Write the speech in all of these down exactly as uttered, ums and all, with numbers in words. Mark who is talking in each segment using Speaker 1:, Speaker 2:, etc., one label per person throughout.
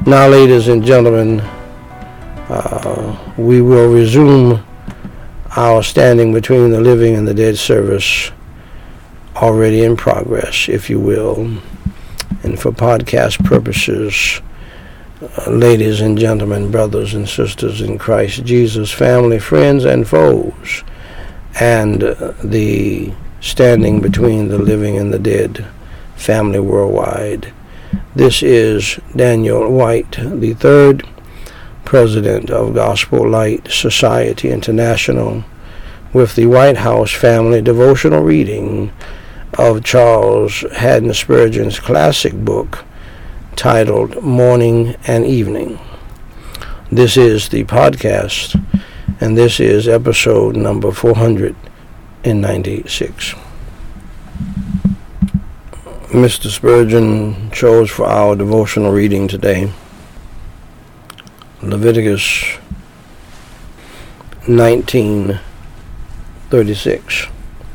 Speaker 1: Now, ladies and gentlemen, uh, we will resume our Standing Between the Living and the Dead service, already in progress, if you will. And for podcast purposes, uh, ladies and gentlemen, brothers and sisters in Christ Jesus, family, friends, and foes, and uh, the Standing Between the Living and the Dead family worldwide. This is Daniel White, the third president of Gospel Light Society International, with the White House Family Devotional reading of Charles Haddon Spurgeon's classic book titled Morning and Evening. This is the podcast, and this is episode number four hundred ninety-six. Mister Spurgeon chose for our devotional reading today Leviticus nineteen thirty-six.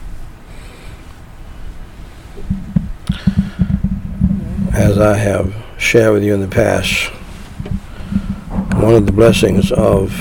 Speaker 1: As I have shared with you in the past, one of the blessings of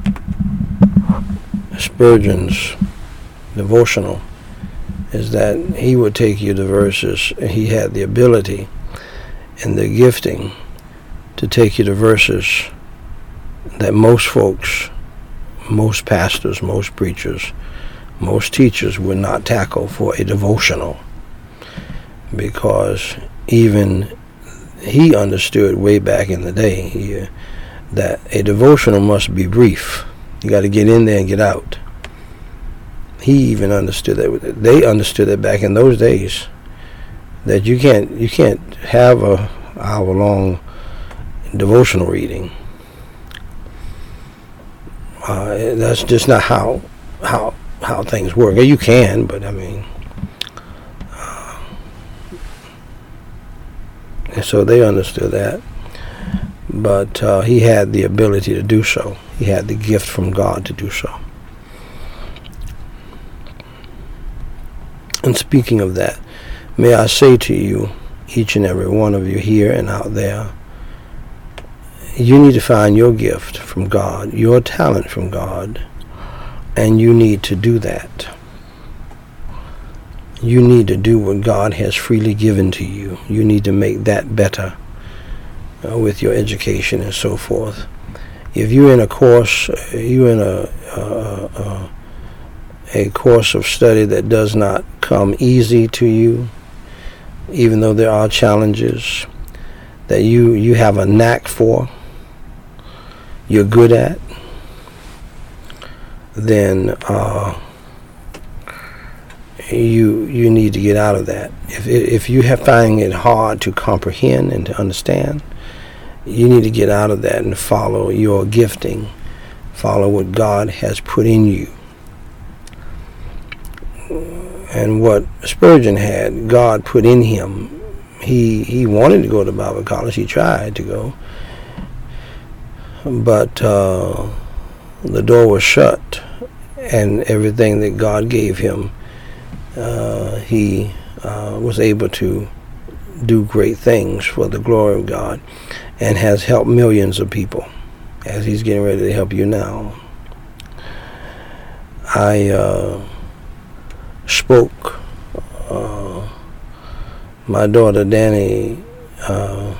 Speaker 1: Spurgeon's devotional is that he would take you to verses. He had the ability and the gifting to take you to verses that most folks, most pastors, most preachers, most teachers would not tackle for a devotional, because even he understood way back in the day he, that a devotional must be brief. You got to get in there and get out. He even understood that. They understood that back in those days, that you can't you can't have a hour long devotional reading. Uh, that's just not how how how things work. You can, but I mean, uh, and so they understood that. But uh, he had the ability to do so. He had the gift from God to do so. And speaking of that, may I say to you, each and every one of you here and out there, you need to find your gift from God, your talent from God, and you need to do that. You need to do what God has freely given to you. You need to make that better uh, with your education and so forth. If you're in a course, you're in a, uh, uh, a course of study that does not come easy to you, even though there are challenges that you, you have a knack for, you're good at, then uh, you you need to get out of that. If if you have finding it hard to comprehend and to understand, you need to get out of that and follow your gifting, follow what God has put in you. And what Spurgeon had, God put in him. He he wanted to go to Bible college. He tried to go, but uh, the door was shut, and everything that God gave him, uh, he uh, was able to do great things for the glory of God, and has helped millions of people, as he's getting ready to help you now. I uh, spoke. Uh, my daughter Danny, uh,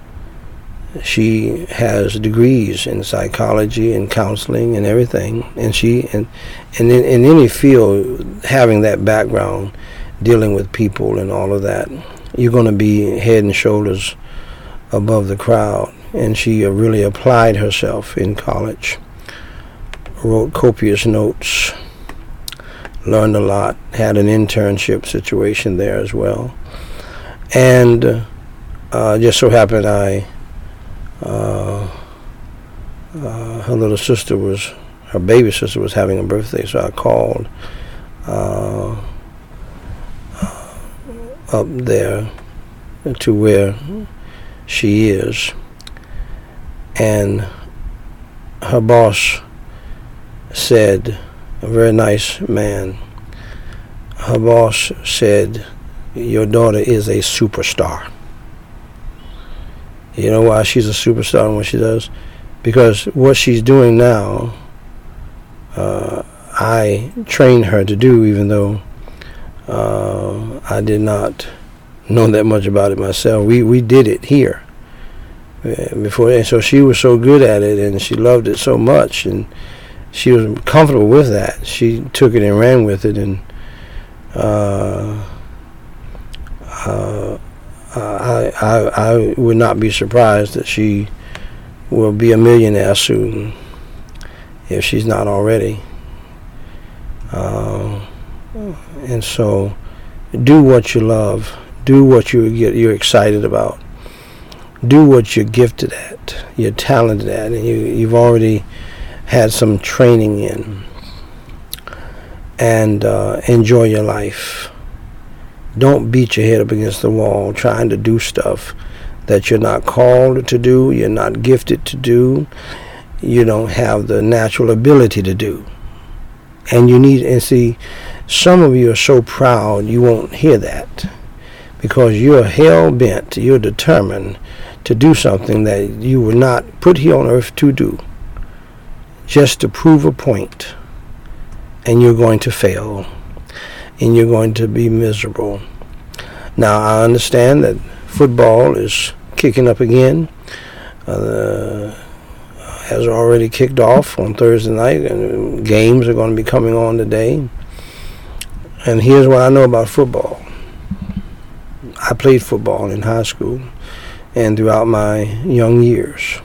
Speaker 1: she has degrees in psychology and counseling and everything, and she and, and in, in any field, having that background, dealing with people and all of that, you're going to be head and shoulders above the crowd. And she uh, really applied herself in college, wrote copious notes, learned a lot, had an internship situation there as well. And uh, just so happened I, uh, uh, her little sister was, her baby sister was having a birthday, so I called uh, uh, up there to where she is. And her boss said, a very nice man, her boss said, your daughter is a superstar. You know why she's a superstar and what she does? Because what she's doing now, uh, I trained her to do, even though uh, I did not know that much about it myself. We we did it here before, and so she was so good at it, and she loved it so much, and she was comfortable with that. She took it and ran with it, and uh, uh, I, I I would not be surprised that she will be a millionaire soon, if she's not already. Uh, and so, do what you love. Do what you get. You're excited about. Do what you're gifted at. You're talented at, and you, you've already had some training in. And uh, enjoy your life. Don't beat your head up against the wall trying to do stuff that you're not called to do, you're not gifted to do, you don't have the natural ability to do. And you need, and see, some of you are so proud you won't hear that, because you're hell-bent, you're determined to do something that you were not put here on earth to do, just to prove a point, and you're going to fail, and you're going to be miserable. Now, I understand that football is kicking up again. Uh, has already kicked off on Thursday night, and games are going to be coming on today. And here's what I know about football. I played football in high school and throughout my young years.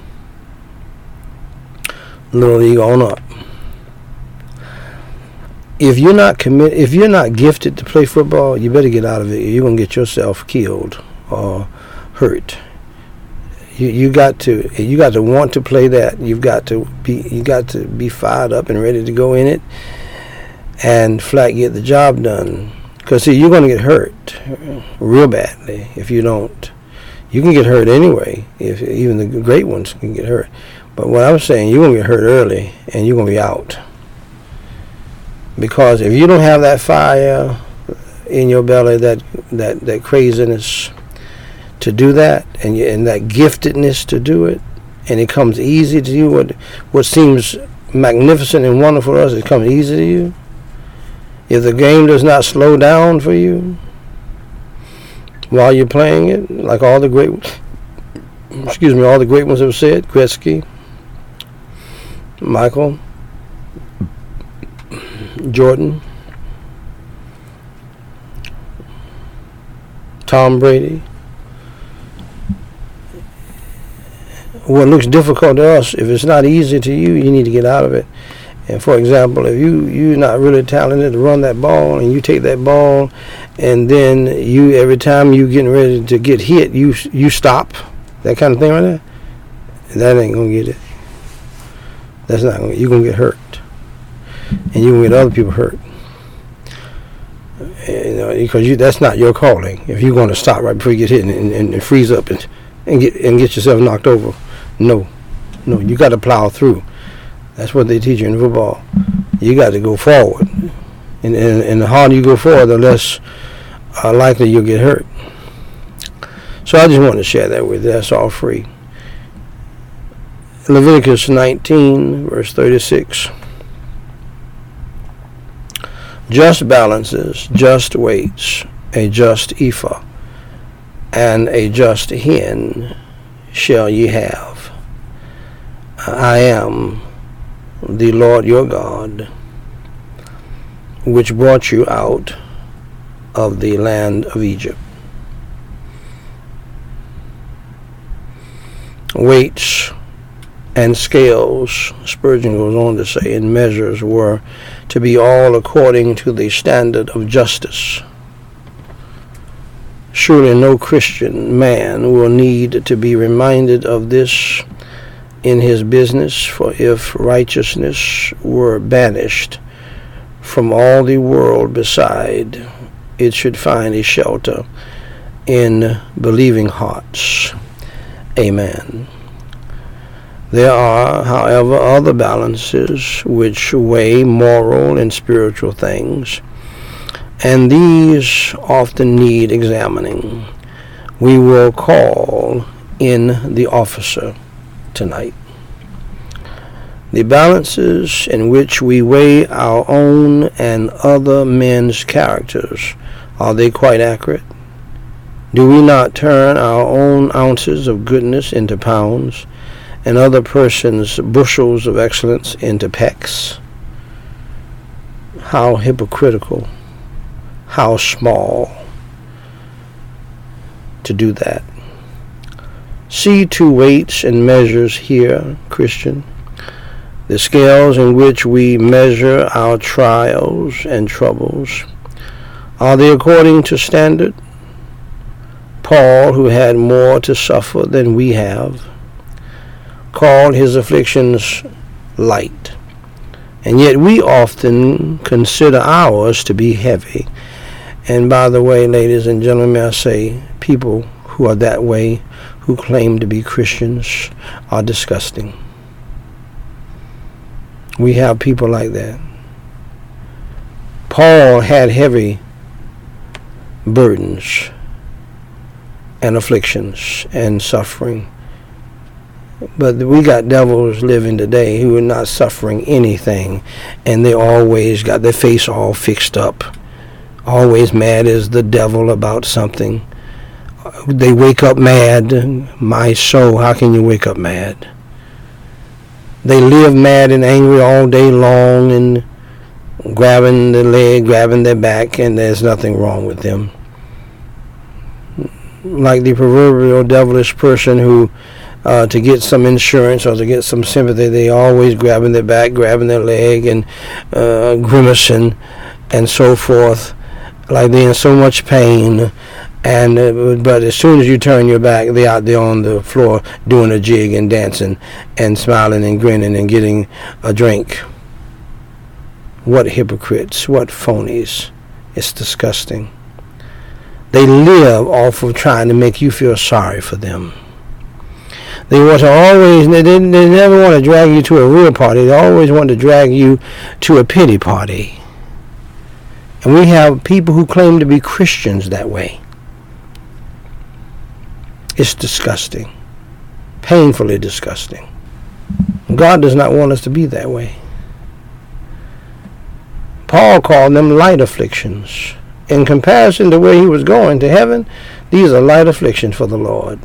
Speaker 1: Little league on up. If you're not commit, if you're not gifted to play football, you better get out of it. You're gonna get yourself killed or hurt. You you got to you got to want to play that. You've got to be you got to be fired up and ready to go in it, and flat get the job done. Because see, you're gonna get hurt real badly if you don't. You can get hurt anyway. If even the great ones can get hurt. But what I'm saying, you're gonna get hurt early, and you're gonna be out. Because if you don't have that fire in your belly, that that, that craziness to do that, and, you, and that giftedness to do it, and it comes easy to you, what what seems magnificent and wonderful to us, it comes easy to you. If the game does not slow down for you while you're playing it, like all the great, excuse me, all the great ones have said, Gretzky, Michael Jordan, Tom Brady. What looks difficult to us, if it's not easy to you, you need to get out of it. And for example, if you, you're not really talented to run that ball, and you take that ball, and then you, every time you getting ready to get hit, you you stop, that kind of thing right there, that ain't going to get it. That's not going to, you're going to get hurt. And you're going to get other people hurt. You know, because you, that's not your calling. If you're going to stop right before you get hit and, and, and freeze up and, and get and get yourself knocked over, no, no, you got to plow through. That's what they teach you in football. You got to go forward, and and, and the harder you go forward, the less uh, likely you'll get hurt. So I just wanted to share that with you. That's all free. Leviticus nineteen, verse thirty-six. Just balances, just weights, a just ephah, and a just hin shall ye have. I am the Lord your God, which brought you out of the land of Egypt. Weights and scales, Spurgeon goes on to say, in measures were to be all according to the standard of justice. Surely no Christian man will need to be reminded of this in his business, for if righteousness were banished from all the world beside, it should find a shelter in believing hearts. Amen. There are, however, other balances which weigh moral and spiritual things, and these often need examining. We will call in the officer tonight. The balances in which we weigh our own and other men's characters, are they quite accurate? Do we not turn our own ounces of goodness into pounds, and other persons' bushels of excellence into pecks? How hypocritical, how small to do that. See two weights and measures here, Christian. The scales in which we measure our trials and troubles, are they according to standard? Paul, who had more to suffer than we have, called his afflictions light, and yet we often consider ours to be heavy. And by the way, ladies and gentlemen, may I say, people who are that way, who claim to be Christians, are disgusting. We have people like that. Paul had heavy burdens and afflictions and suffering. But we got devils living today who are not suffering anything, and they always got their face all fixed up, always mad as the devil about something. They wake up mad. My soul, how can you wake up mad? They live mad and angry all day long and grabbing their leg, grabbing their back, and there's nothing wrong with them. Like the proverbial devilish person who, uh, to get some insurance or to get some sympathy, they always grabbing their back, grabbing their leg, and uh, grimacing and so forth, like they're in so much pain. And uh, but as soon as you turn your back, they're out there on the floor doing a jig and dancing and smiling and grinning and getting a drink. What hypocrites, what phonies. It's disgusting. They live off of trying to make you feel sorry for them. They want to always, they, they, they never want to drag you to a real party. They always want to drag you to a pity party. And we have people who claim to be Christians that way. It's disgusting, painfully disgusting. God does not want us to be that way. Paul called them light afflictions. In comparison to where he was going, to heaven, these are light afflictions for the Lord.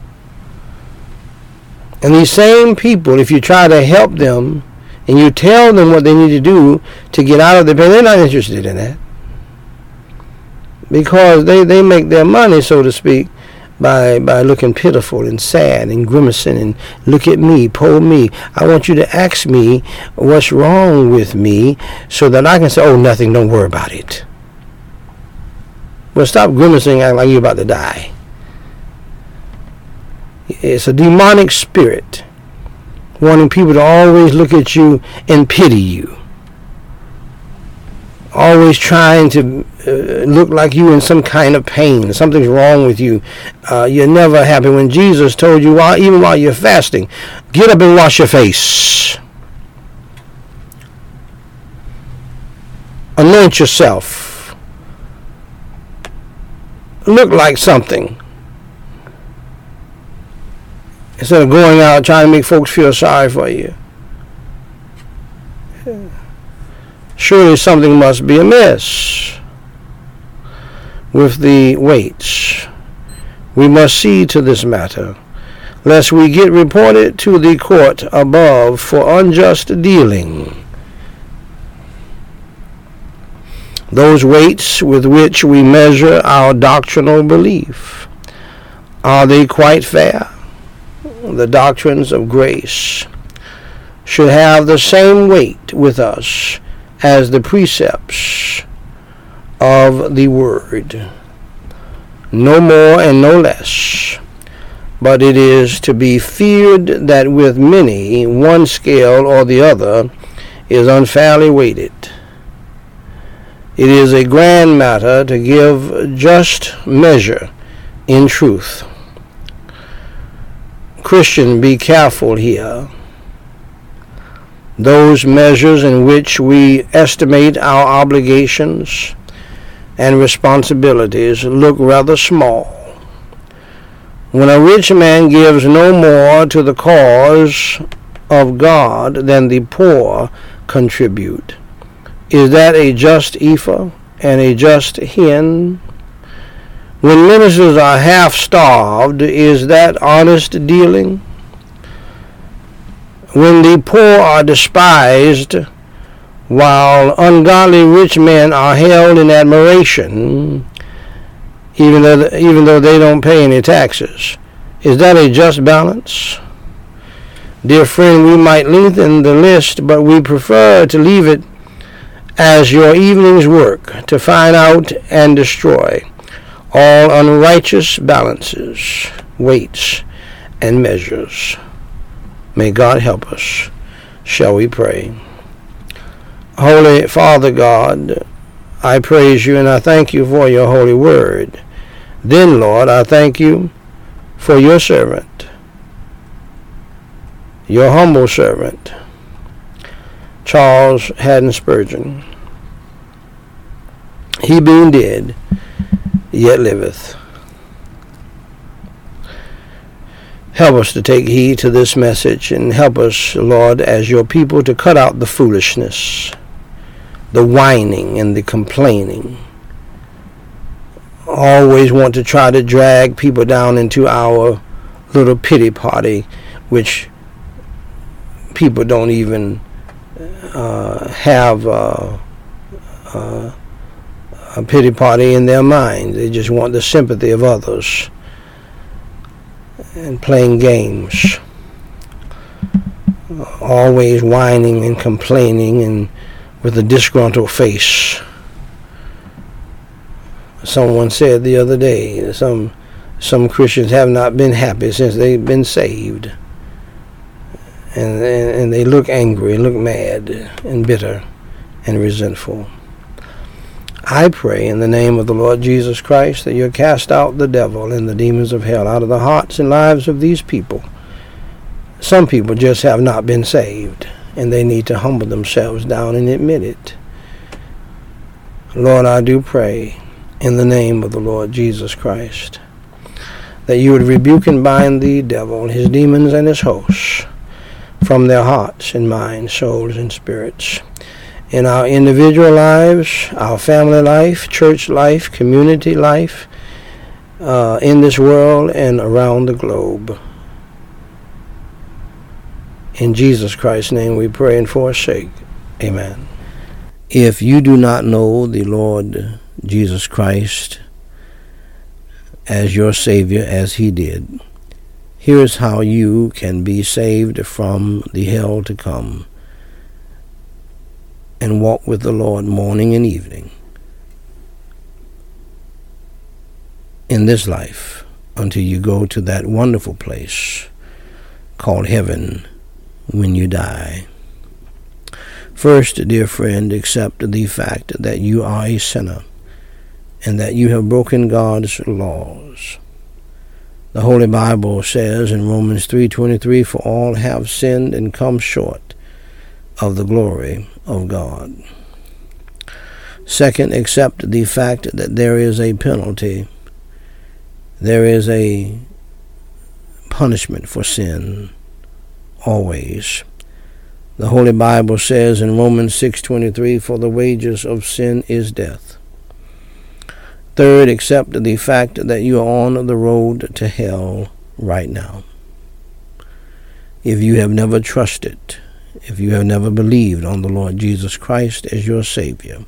Speaker 1: And these same people, if you try to help them and you tell them what they need to do to get out of the pain, they're not interested in that. Because they, they make their money, so to speak, by by looking pitiful and sad and grimacing and look at me, poor me. I want you to ask me what's wrong with me so that I can say, oh, nothing, don't worry about it. Well, stop grimacing, act like you're about to die. It's a demonic spirit wanting people to always look at you and pity you. Always trying to uh, look like you in some kind of pain. Something's wrong with you. Uh, you're never happy. When Jesus told you, while, even while you're fasting, get up and wash your face. Anoint yourself. Look like something. Instead of going out trying to make folks feel sorry for you. Surely something must be amiss with the weights. We must see to this matter, lest we get reported to the court above for unjust dealing. Those weights with which we measure our doctrinal belief, are they quite fair? The doctrines of grace should have the same weight with us as the precepts of the word, no more and no less. But it is to be feared that with many one scale or the other is unfairly weighted. It is a grand matter to give just measure in truth. Christian, be careful here. Those measures in which we estimate our obligations and responsibilities look rather small When a rich man gives no more to the cause of God than the poor contribute, is that a just ephah and a just hin? When ministers are half-starved, is that honest dealing? When the poor are despised, while ungodly rich men are held in admiration, even though, even though they don't pay any taxes, is that a just balance? Dear friend, we might lengthen the list, but we prefer to leave it as your evening's work to find out and destroy all unrighteous balances, weights, and measures. May God help us. Shall we pray? Holy Father God, I praise you and I thank you for your holy word. Then, Lord, I thank you for your servant, your humble servant, Charles Haddon Spurgeon. He being dead, yet liveth. Help us to take heed to this message and help us, Lord, as your people, to cut out the foolishness, the whining and the complaining. Always want to try to drag people down into our little pity party, which people don't even uh, have uh, uh, a pity party in their mind. They just want the sympathy of others and playing games. Always whining and complaining and with a disgruntled face. Someone said the other day, some some Christians have not been happy since they've been saved. And, and, and they look angry, look mad, and bitter, and resentful. I pray in the name of the Lord Jesus Christ that you cast out the devil and the demons of hell out of the hearts and lives of these people. Some people just have not been saved, and they need to humble themselves down and admit it. Lord, I do pray in the name of the Lord Jesus Christ that you would rebuke and bind the devil, his demons, and his hosts from their hearts and minds, souls, and spirits. In our individual lives, our family life, church life, community life, uh, in this world and around the globe. In Jesus Christ's name we pray and forsake. Amen. If you do not know the Lord Jesus Christ as your Savior as he did, here is how you can be saved from the hell to come and walk with the Lord morning and evening in this life until you go to that wonderful place called heaven when you die. First, dear friend, accept the fact that you are a sinner and that you have broken God's laws. The Holy Bible says in Romans three twenty-three, for all have sinned and come short of the glory of God. Second, accept the fact that there is a penalty. There is a punishment for sin, always. The Holy Bible says in Romans six twenty-three, for the wages of sin is death. Third, accept the fact that you are on the road to hell right now. If you have never trusted, if you have never believed on the Lord Jesus Christ as your Savior,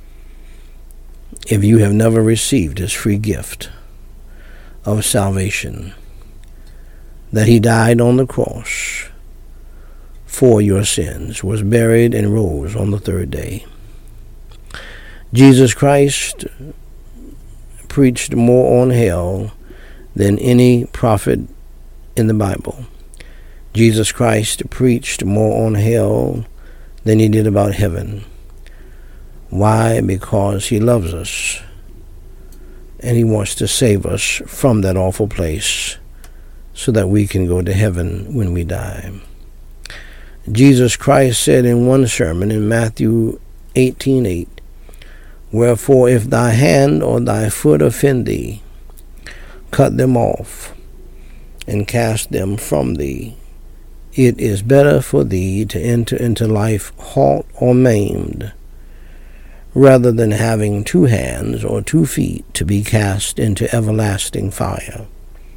Speaker 1: if you have never received his free gift of salvation, that he died on the cross for your sins, was buried, and rose on the third day. Jesus Christ preached more on hell than any prophet in the Bible. Jesus Christ preached more on hell than he did about heaven. Why? Because he loves us, and he wants to save us from that awful place so that we can go to heaven when we die. Jesus Christ said in one sermon in Matthew eighteen eight, wherefore if thy hand or thy foot offend thee, cut them off, and cast them from thee. It is better for thee to enter into life halt or maimed, rather than having two hands or two feet to be cast into everlasting fire.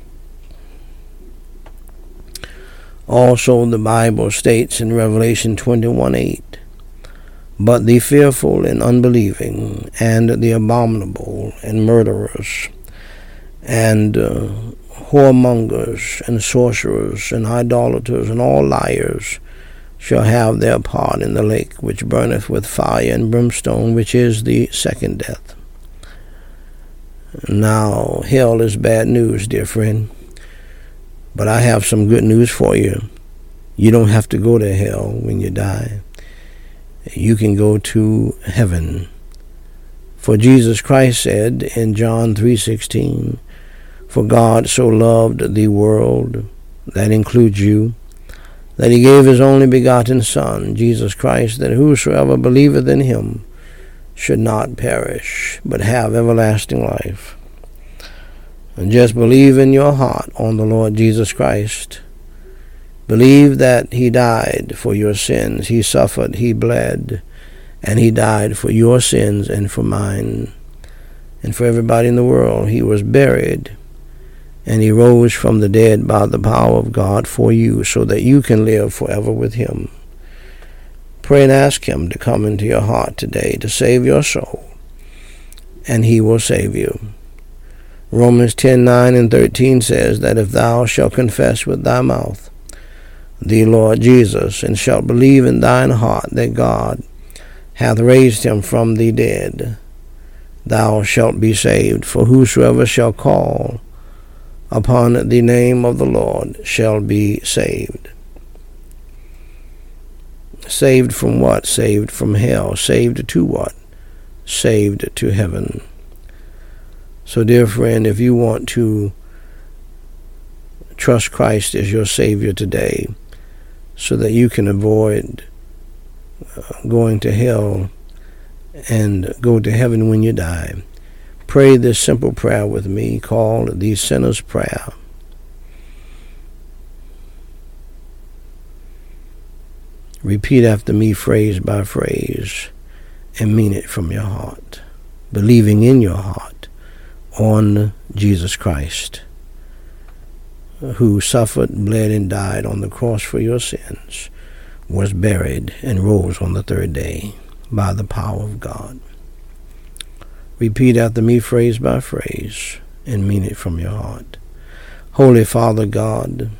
Speaker 1: Also, the Bible states in Revelation twenty-one eight, but the fearful and unbelieving, and the abominable, and murderers, and uh, whoremongers, and sorcerers, and idolaters, and all liars, shall have their part in the lake which burneth with fire and brimstone, which is the second death. Now, hell is bad news, dear friend. But I have some good news for you. You don't have to go to hell when you die. You can go to heaven. For Jesus Christ said in John three sixteen, for God so loved the world, that includes you, that he gave his only begotten Son, Jesus Christ, that whosoever believeth in him should not perish, but have everlasting life. And just believe in your heart on the Lord Jesus Christ. Believe that he died for your sins. He suffered, he bled, and he died for your sins and for mine and for everybody in the world. He was buried, and he rose from the dead by the power of God for you, so that you can live forever with him. Pray and ask him to come into your heart today to save your soul, and he will save you. Romans ten nine and thirteen says that if thou shalt confess with thy mouth the Lord Jesus, and shalt believe in thine heart that God hath raised him from the dead, thou shalt be saved. For whosoever shall call upon the name of the Lord shall be saved. Saved from what? Saved from hell. Saved to what? Saved to heaven. So, dear friend, if you want to trust Christ as your Savior today, so that you can avoid uh, going to hell and go to heaven when you die, pray this simple prayer with me called the Sinner's Prayer. Repeat after me phrase by phrase and mean it from your heart, believing in your heart on Jesus Christ, who suffered, bled, and died on the cross for your sins, was buried, and rose on the third day by the power of God. Repeat after me phrase by phrase and mean it from your heart. Holy Father God,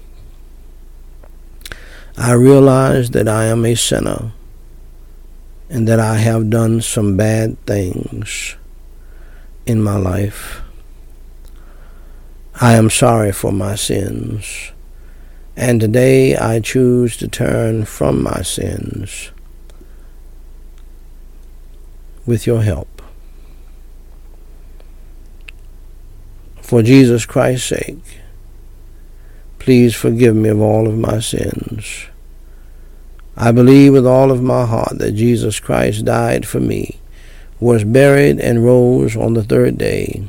Speaker 1: I realize that I am a sinner and that I have done some bad things in my life. I am sorry for my sins, and today I choose to turn from my sins with your help. For Jesus Christ's sake, please forgive me of all of my sins. I believe with all of my heart that Jesus Christ died for me, was buried, and rose on the third day.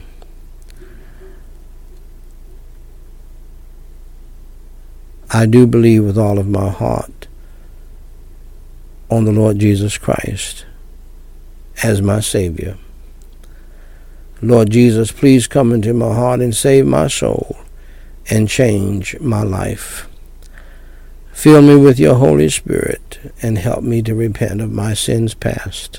Speaker 1: I do believe with all of my heart on the Lord Jesus Christ as my Savior. Lord Jesus, please come into my heart and save my soul and change my life. Fill me with your Holy Spirit and help me to repent of my sins past.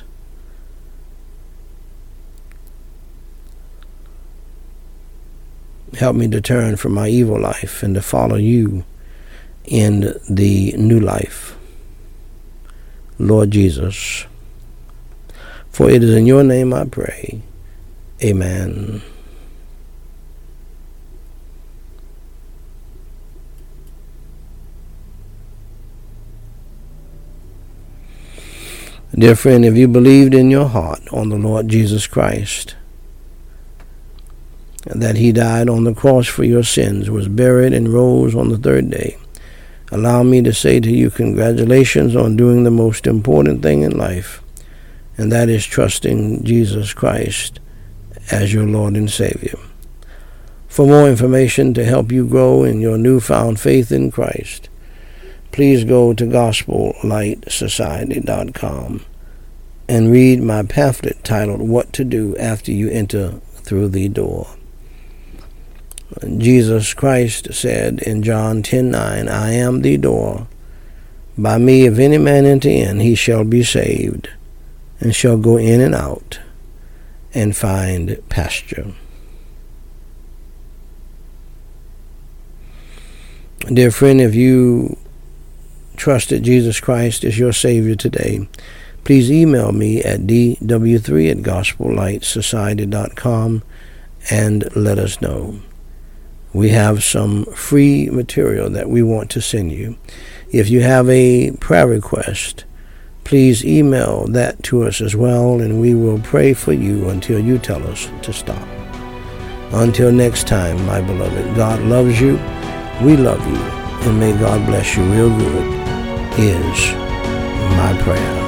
Speaker 1: Help me to turn from my evil life and to follow you in the new life, Lord Jesus. For it is in your name I pray. Amen. Dear friend, if you believed in your heart on the Lord Jesus Christ, that he died on the cross for your sins, was buried, and rose on the third day, allow me to say to you, congratulations on doing the most important thing in life, and that is trusting Jesus Christ as your Lord and Savior. For more information to help you grow in your newfound faith in Christ, please go to gospel light society dot com and read my pamphlet titled What to Do After You Enter Through the Door. Jesus Christ said in John ten nine, I am the door. By me, if any man enter in, he shall be saved, and shall go in and out, and find pasture. Dear friend, if you trusted Jesus Christ as your Savior today, please email me at d w three at gospel light society dot com and let us know. We have some free material that we want to send you. If you have a prayer request, please email that to us as well, and we will pray for you until you tell us to stop. Until next time, my beloved, God loves you, we love you, and may God bless you real good is my prayer.